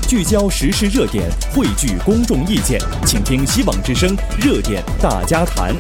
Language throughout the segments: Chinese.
聚焦时事热点，汇聚公众意见，请听希望之声热点大家谈。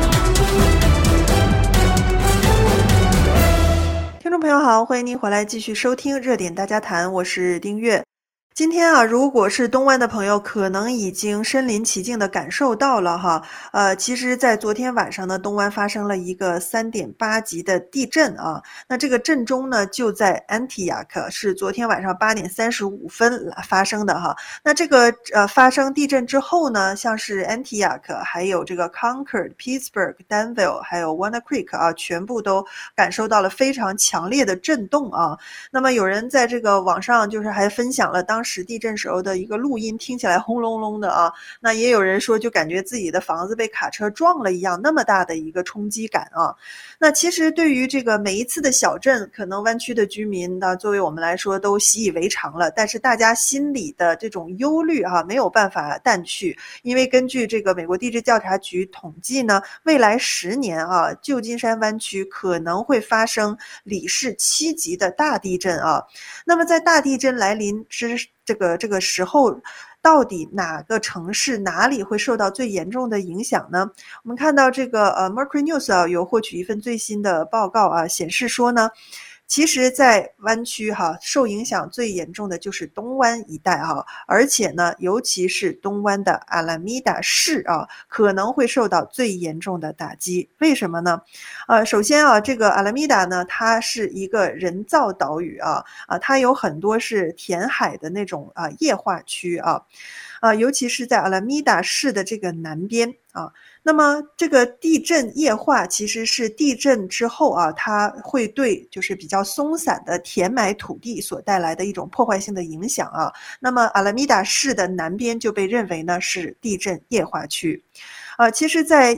听众朋友好，欢迎您回来继续收听热点大家谈，我是丁月。今天啊，如果是东湾的朋友，可能已经身临其境的感受到了哈。其实在昨天晚上呢，东湾发生了一个3.8级的地震啊。那这个震中呢，就在安提亚克，是昨天晚上8点35分发生的哈。那这个发生地震之后呢，像是安提亚克，还有这个 Concord、Pittsburgh、Danville， 还有 Walnut Creek 啊，全部都感受到了非常强烈的震动啊。那么有人在这个网上就是还分享了当时地震时候的一个录音，听起来轰隆隆的啊。那也有人说就感觉自己的房子被卡车撞了一样，那么大的一个冲击感啊。那其实对于这个每一次的小震，可能湾区的居民呢，作为我们来说都习以为常了，但是大家心里的这种忧虑啊，没有办法淡去。因为根据这个美国地质调查局统计呢，未来10年啊，旧金山湾区可能会发生里氏7级的大地震啊。那么在大地震来临之这个时候，到底哪个城市哪里会受到最严重的影响呢？我们看到这个Mercury News 啊，有获取一份最新的报告啊，显示说呢，其实在湾区受影响最严重的就是东湾一带而且呢，尤其是东湾的阿拉米达市可能会受到最严重的打击。为什么呢？首先这个阿拉米达呢，它是一个人造岛屿它有很多是填海的那种液化区尤其是在阿拉米达市的这个南边那么这个地震液化其实是地震之后它会对就是比较松散的填埋土地所带来的一种破坏性的影响那么阿拉米达市的南边就被认为呢是地震液化区。其实在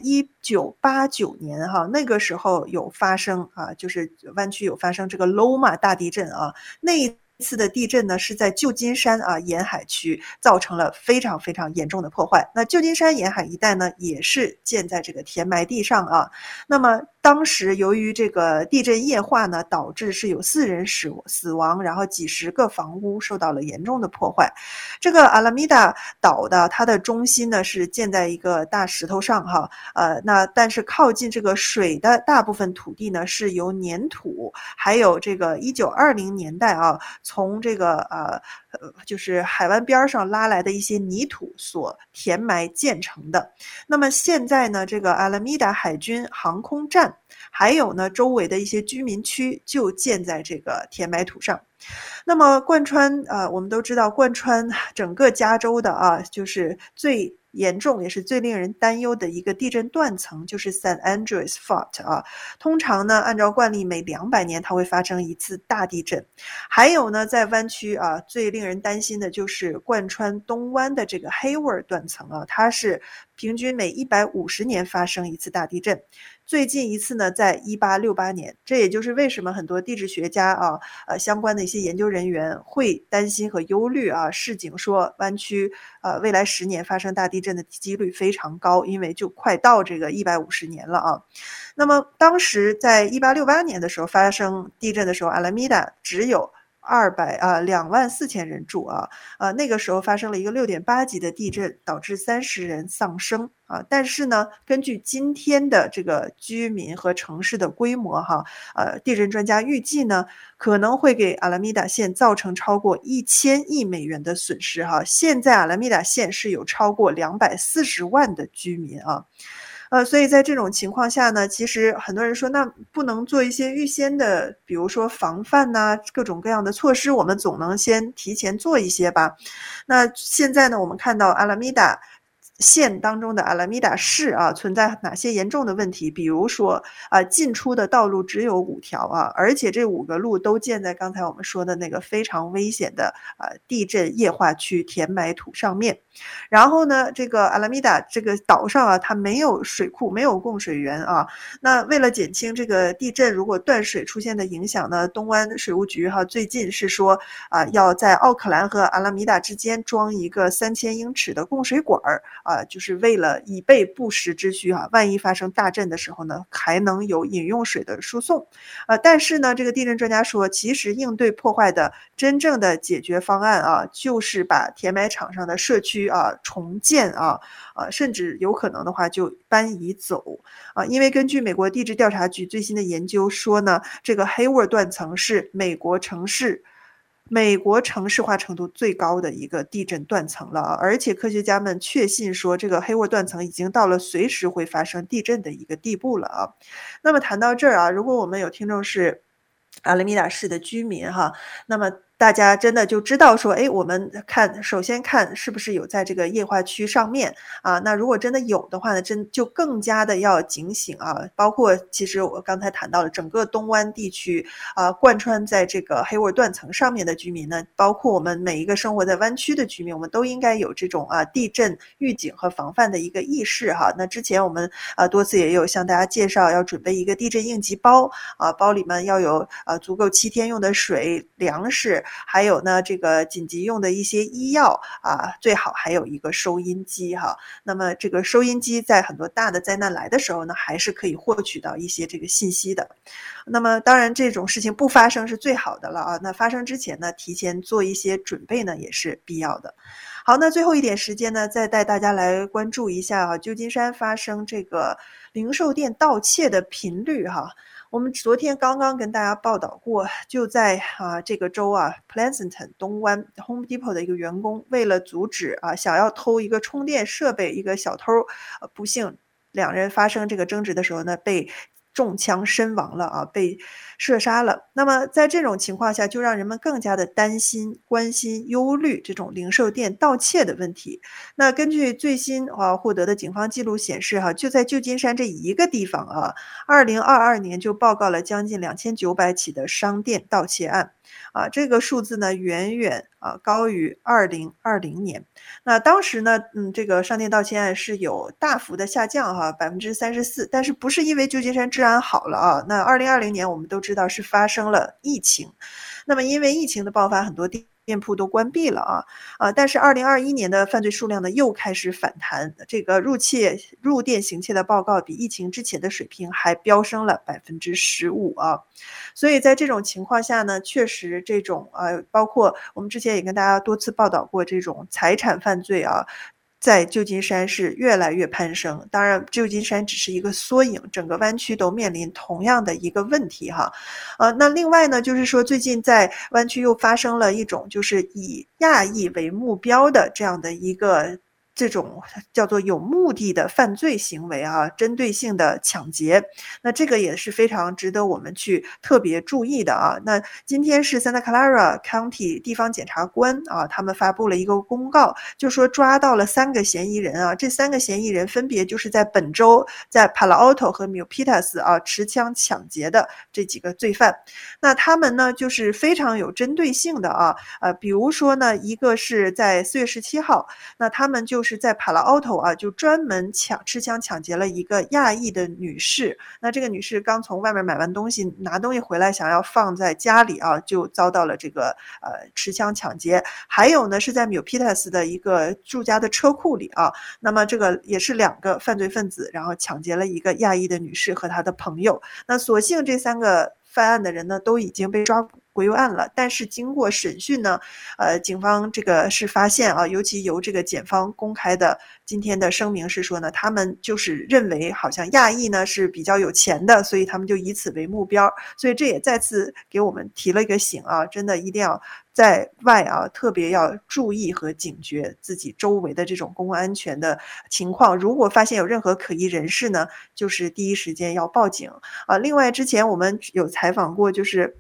1989年那个时候有发生就是湾区有发生这个 Loma 大地震那一次的地震呢是在旧金山沿海区造成了非常非常严重的破坏。那旧金山沿海一带呢也是建在这个填埋地上那么当时由于这个地震液化呢，导致是有4人死亡，然后几十个房屋受到了严重的破坏。这个阿拉米达岛的它的中心呢是建在一个大石头上那但是靠近这个水的大部分土地呢是由粘土还有这个1920年代从这个就是海湾边上拉来的一些泥土所填埋建成的。那么现在呢，这个阿拉米达海军航空站还有呢周围的一些居民区就建在这个填埋土上。那么贯穿我们都知道贯穿整个加州的就是最严重也是最令人担忧的一个地震断层就是 San Andreas Fault 通常呢按照惯例每200年它会发生一次大地震。还有呢在湾区最令人担心的就是贯穿东湾的这个 Hayward 断层它是平均每150年发生一次大地震。最近一次呢在1868年，这也就是为什么很多地质学家相关的一些研究人员会担心和忧虑示警说湾区未来10年发生大地震的几率非常高，因为就快到这个150年了那么当时在1868年的时候发生地震的时候，阿拉米达只有24000人住那个时候发生了一个6.8级的地震，导致30人丧生但是呢根据今天的这个居民和城市的规模地震专家预计呢可能会给阿拉米达县造成超过1000亿美元的损失现在阿拉米达县是有超过240万的居民所以在这种情况下呢，其实很多人说那不能做一些预先的比如说防范各种各样的措施，我们总能先提前做一些吧。那现在呢我们看到阿拉米达县当中的阿拉米达市存在哪些严重的问题，比如说进出的道路只有5条而且这5个路都建在刚才我们说的那个非常危险的地震液化区填埋土上面。然后呢这个阿拉米达这个岛上它没有水库，没有供水源那为了减轻这个地震如果断水出现的影响呢，东湾水务局最近是说要在奥克兰和阿拉米达之间装一个3000英尺的供水管就是为了以备不时之需万一发生大震的时候呢，还能有饮用水的输送。但是呢，这个地震专家说，其实应对破坏的真正的解决方案就是把填埋场上的社区重建甚至有可能的话就搬移走因为根据美国地质调查局最新的研究说呢，这个黑沃断层是美国城市化程度最高的一个地震断层了而且科学家们确信说，这个黑沃断层已经到了随时会发生地震的一个地步了那么谈到这儿如果我们有听众是阿拉米达市的居民那么大家真的就知道说，我们首先看是不是有在这个液化区上面那如果真的有的话呢，就更加的要警醒包括其实我刚才谈到了整个东湾地区贯穿在这个黑沃断层上面的居民呢，包括我们每一个生活在湾区的居民，我们都应该有这种地震预警和防范的一个意识那之前我们多次也有向大家介绍，要准备一个地震应急包包里面要有足够7天用的水、粮食。还有呢，这个紧急用的一些医药最好还有一个收音机那么这个收音机在很多大的灾难来的时候呢，还是可以获取到一些这个信息的。那么当然这种事情不发生是最好的了那发生之前呢，提前做一些准备呢，也是必要的。好，那最后一点时间呢，再带大家来关注一下旧金山发生这个零售店盗窃的频率我们昨天刚刚跟大家报道过，就在这个州Pleasanton 东湾 Home Depot 的一个员工，为了阻止想要偷一个充电设备，一个小偷不幸两人发生这个争执的时候呢，被中枪身亡了被射杀了。那么在这种情况下，就让人们更加的担心、关心、忧虑这种零售店盗窃的问题。那根据最新获得的警方记录显示就在旧金山这一个地方2022年就报告了将近2900起的商店盗窃案这个数字呢远远高于2020年。那当时呢这个商店盗窃案是有大幅的下降34%，但是不是因为旧金山治安好了那2020年我们都知道是发生了疫情，那么因为疫情的爆发，很多店铺都关闭了但是2021年的犯罪数量呢又开始反弹，这个入店行窃的报告比疫情之前的水平还飙升了15%所以在这种情况下呢，确实这种包括我们之前也跟大家多次报道过这种财产犯罪在旧金山是越来越攀升。当然旧金山只是一个缩影，整个湾区都面临同样的一个问题那另外呢就是说最近在湾区又发生了一种就是以亚裔为目标的这样的一个这种叫做有目的的犯罪行为针对性的抢劫，那这个也是非常值得我们去特别注意的那今天是 Santa Clara County 地方检察官他们发布了一个公告，就说抓到了3个嫌疑人这3个嫌疑人分别就是在本周在 Palo Alto 和 Milpitas 持枪抢劫的这几个罪犯。那他们呢就是非常有针对性的比如说呢，一个是在4月17号，那他们就是在 Palo Alto 就专门持枪抢劫了一个亚裔的女士。那这个女士刚从外面买完东西，拿东西回来想要放在家里就遭到了这个持枪抢劫。还有呢是在 Milpitas 的一个住家的车库里那么这个也是2个犯罪分子，然后抢劫了一个亚裔的女士和她的朋友。那所幸这3个犯案的人呢都已经被抓归案了，但是经过审讯呢警方这个是发现尤其由这个检方公开的今天的声明是说呢，他们就是认为好像亚裔呢是比较有钱的，所以他们就以此为目标。所以这也再次给我们提了一个醒真的一定要在外特别要注意和警觉自己周围的这种公共安全的情况。如果发现有任何可疑人士呢，就是第一时间要报警另外之前我们有采访过就是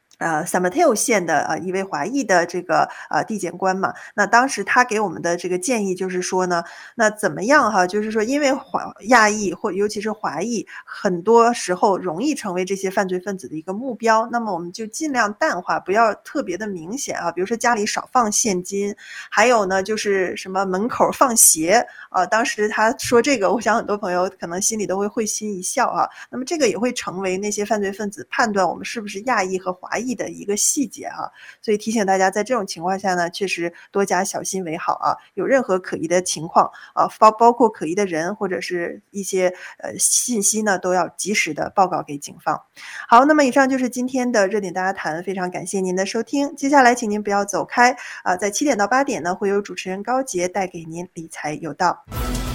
San Mateo 县的一位华裔的这个地检官嘛，那当时他给我们的这个建议就是说呢，那怎么样就是说因为亚裔或尤其是华裔很多时候容易成为这些犯罪分子的一个目标，那么我们就尽量淡化，不要特别的明显比如说家里少放现金，还有呢就是什么门口放鞋当时他说这个，我想很多朋友可能心里都会会心一笑那么这个也会成为那些犯罪分子判断我们是不是亚裔和华裔异的一个细节啊。所以提醒大家，在这种情况下呢，确实多加小心为好啊。有任何可疑的情况啊，包括可疑的人或者是一些信息呢，都要及时的报告给警方。好，那么以上就是今天的热点大家谈，非常感谢您的收听。接下来请您不要走开啊，在7点到8点呢，会有主持人高杰带给您理财有道。